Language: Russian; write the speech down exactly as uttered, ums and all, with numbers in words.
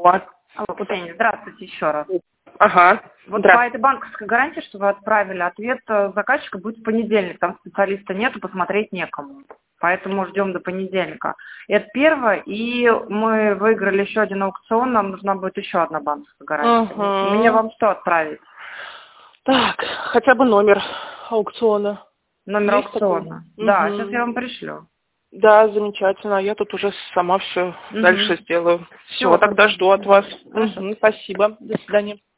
Алло. Алло, Купение, здравствуйте еще раз. Ага. Вот по этой банковской гарантии, что вы отправили, ответ заказчика будет в понедельник. Там специалиста нету, посмотреть некому. Поэтому ждем до понедельника. Это первое. И мы выиграли еще один аукцион. Нам нужна будет еще одна банковская гарантия. Ага. Мне вам что отправить? Так, хотя бы номер аукциона. Номер Есть аукциона. такой? Да, Угу. сейчас я вам пришлю. Да, замечательно. Я тут уже сама все Угу. дальше сделаю. Все, Всё, тогда жду от вас. Хорошо. Угу, спасибо. До свидания.